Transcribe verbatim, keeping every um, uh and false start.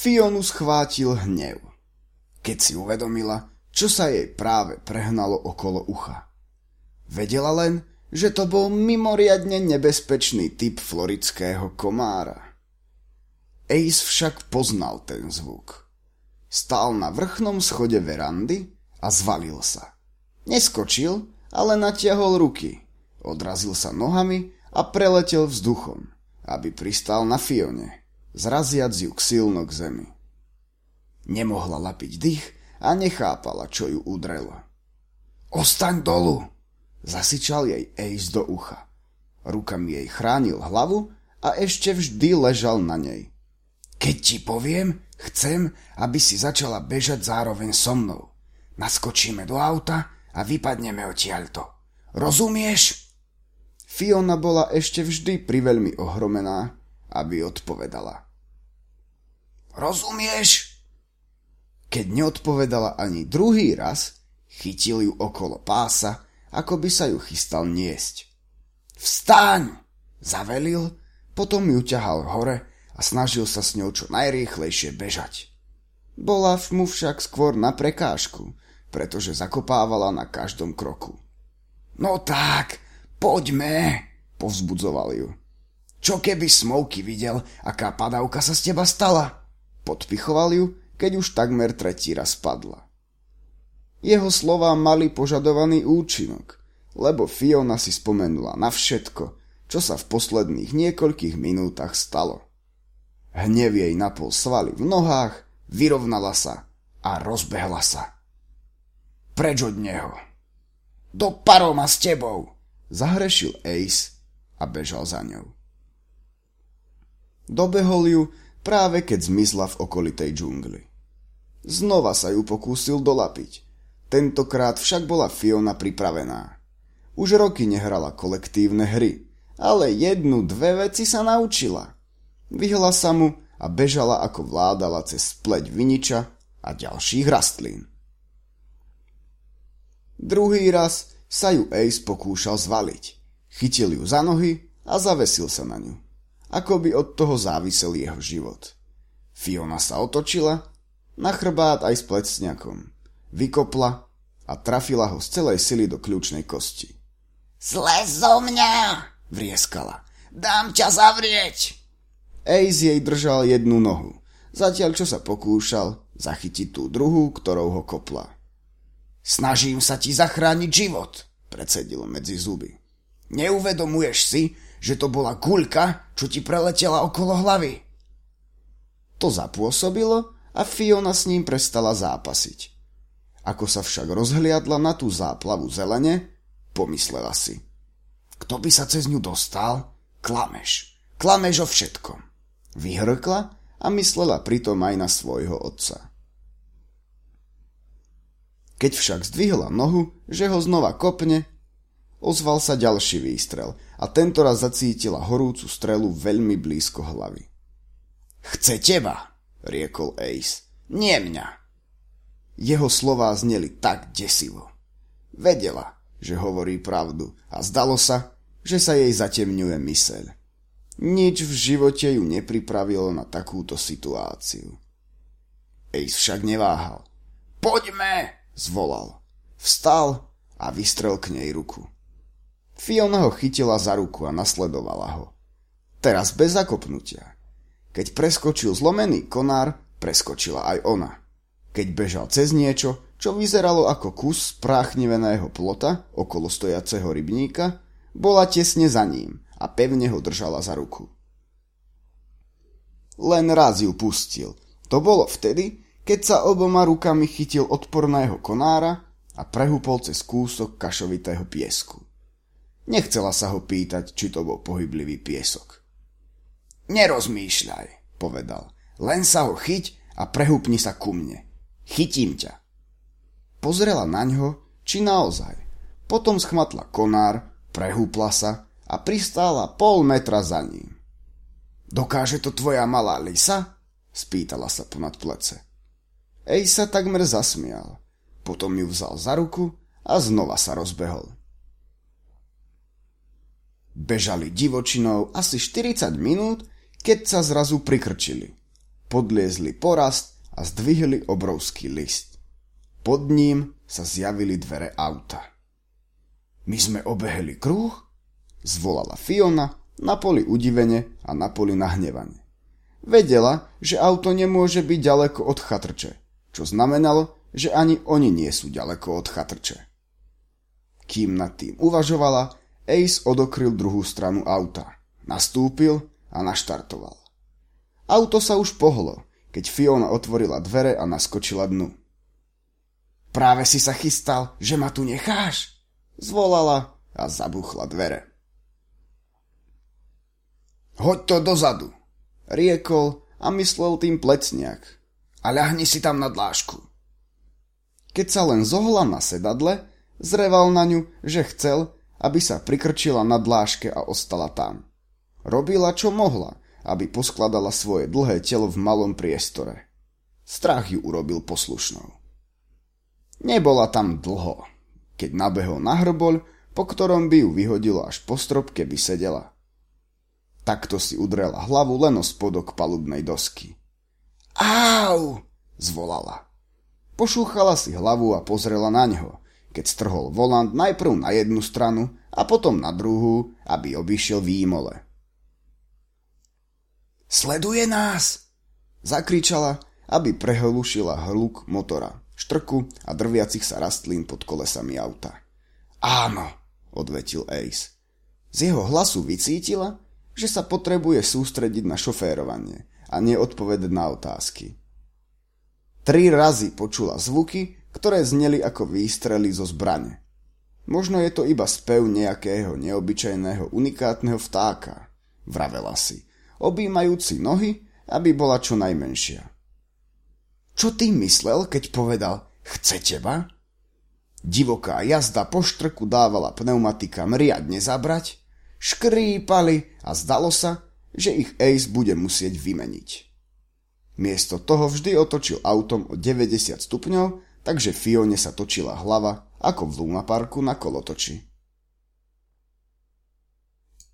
Fionu schvátil hnev, keď si uvedomila, čo sa jej práve prehnalo okolo ucha. Vedela len, že to bol mimoriadne nebezpečný typ floridského komára. Ace však poznal ten zvuk. Stál na vrchnom schode verandy a zvalil sa. Neskočil, ale natiahol ruky, odrazil sa nohami a preletel vzduchom, aby pristál na Fione, zraziac ju silno k zemi. Nemohla lapiť dých a nechápala, čo ju udrelo. Ostaň dolu, zasičal jej Ace do ucha. Rukami jej chránil hlavu a ešte vždy ležal na nej. Keď ti poviem, chcem, aby si začala bežať zároveň so mnou. Naskočíme do auta a vypadneme odtiaľto. Rozumieš? Fiona bola ešte vždy priveľmi ohromená, aby odpovedala. Rozumieš? Keď neodpovedala ani druhý raz, chytil ju okolo pása, ako by sa ju chystal niesť. Vstaň! Zavelil, potom ju ťahal hore a snažil sa s ňou čo najrýchlejšie bežať. Bola mu však skôr na prekážku, pretože zakopávala na každom kroku. No tak, poďme, povzbudzoval ju. Čo keby Smokey videl, aká padavka sa z teba stala? Podpichoval ju, keď už takmer tretí raz padla. Jeho slová mali požadovaný účinok, lebo Fiona si spomenula na všetko, čo sa v posledných niekoľkých minútach stalo. Hnev jej napol svaly v nohách, vyrovnala sa a rozbehla sa. Preč od neho. Do paroma s tebou, zahrešil Ace a bežal za ňou. Dobehol ju práve keď zmizla v okolitej džungli. Znova sa ju pokúsil dolapiť. Tentokrát však bola Fiona pripravená. Už roky nehrala kolektívne hry, ale jednu, dve veci sa naučila. Vyhla sa mu a bežala ako vládala cez spleť viniča a ďalších rastlín. Druhý raz sa ju Ace pokúšal zvaliť. Chytil ju za nohy a zavesil sa na ňu. Ako by od toho závisel jeho život. Fiona sa otočila, na chrbát aj s plecňakom. Vykopla a trafila ho z celej sily do kľúčnej kosti. Zlez zo mňa, vrieskala. Dám ťa zavrieť. Ace jej držal jednu nohu, zatiaľ čo sa pokúšal zachytiť tú druhú, ktorou ho kopla. Snažím sa ti zachrániť život, precedil medzi zuby. Neuvedomuješ si, že to bola guľka, čo ti preletela okolo hlavy? To zapôsobilo a Fiona s ním prestala zápasiť. Ako sa však rozhliadla na tú záplavu zelene, pomyslela si. Kto by sa cez ňu dostal? Klameš. Klameš o všetkom. Vyhrkla a myslela pritom aj na svojho otca. Keď však zdvihla nohu, že ho znova kopne, ozval sa ďalší výstrel a tentoraz zacítila horúcu strelu veľmi blízko hlavy. Chce teba, riekol Ace. Nie mňa. Jeho slová zneli tak desivo. Vedela, že hovorí pravdu a zdalo sa, že sa jej zatemňuje myseľ. Nič v živote ju nepripravilo na takúto situáciu. Ace však neváhal. Poďme, zvolal. Vstal a vystrel k nej ruku. Fiona ho chytila za ruku a nasledovala ho. Teraz bez zakopnutia. Keď preskočil zlomený konár, preskočila aj ona. Keď bežal cez niečo, čo vyzeralo ako kus spráchniveného plota okolo stojaceho rybníka, bola tesne za ním a pevne ho držala za ruku. Len raz ju pustil. To bolo vtedy, keď sa oboma rukami chytil odporného konára a prehúpol cez kúsok kašovitého piesku. Nechcela sa ho pýtať, či to bol pohyblivý piesok. Nerozmýšľaj, povedal. Len sa ho chyť a prehúpni sa ku mne. Chytím ťa. Pozrela na ňo, či naozaj. Potom schmatla konár, prehúpla sa a pristála pol metra za ním. Dokáže to tvoja malá lisa? Spýtala sa ponad plece. Ej sa takmer zasmial. Potom ju vzal za ruku a znova sa rozbehol. Bežali divočinou asi štyridsať minút, keď sa zrazu prikrčili. podliezli porast a zdvihli obrovský list. Pod ním sa zjavili dvere auta. My sme obehli kruh? Zvolala Fiona, na poli udivene a na poli nahnevane. Vedela, že auto nemôže byť ďaleko od chatrče, čo znamenalo, že ani oni nie sú ďaleko od chatrče. Kým nad tým uvažovala, Ace odokryl druhú stranu auta, nastúpil a naštartoval. Auto sa už pohlo, keď Fiona otvorila dvere a naskočila dnu. Práve si sa chystal, že ma tu necháš? Zvolala a zabuchla dvere. Hoď to dozadu, riekol a myslel tým plecniak. A ľahni si tam na dlášku. Keď sa len zohla na sedadle, zreval na ňu, že chcel, aby sa prikrčila na dláške a ostala tam. Robila, čo mohla, aby poskladala svoje dlhé telo v malom priestore. Strach ju urobil poslušnou. Nebola tam dlho, keď nabehol na hrboľ, po ktorom by ju vyhodilo až po strop, keby sedela. Takto si udrela hlavu len o spodok palubnej dosky. Au! Zvolala. Pošúchala si hlavu a pozrela na ňo, keď strhol volant najprv na jednu stranu a potom na druhú, aby obišiel výmole. Sleduje nás! Zakričala, aby prehlušila hluk motora, štrku a drviacich sa rastlín pod kolesami auta. Áno, odvetil Ace. Z jeho hlasu vycítila, že sa potrebuje sústrediť na šoférovanie a nie odpovedať na otázky. Tri razy počula zvuky, ktoré zneli ako výstrely zo zbrane. Možno je to iba spev nejakého neobyčajného unikátneho vtáka, vravela si, objímajúci nohy, aby bola čo najmenšia. Čo ty myslel, keď povedal chce teba? Divoká jazda po štrku dávala pneumatikám riadne zabrať, škrípali a zdalo sa, že ich Ace bude musieť vymeniť. Miesto toho vždy otočil autom o deväťdesiat stupňov, takže Fione sa točila hlava ako v lunaparku na kolotoči.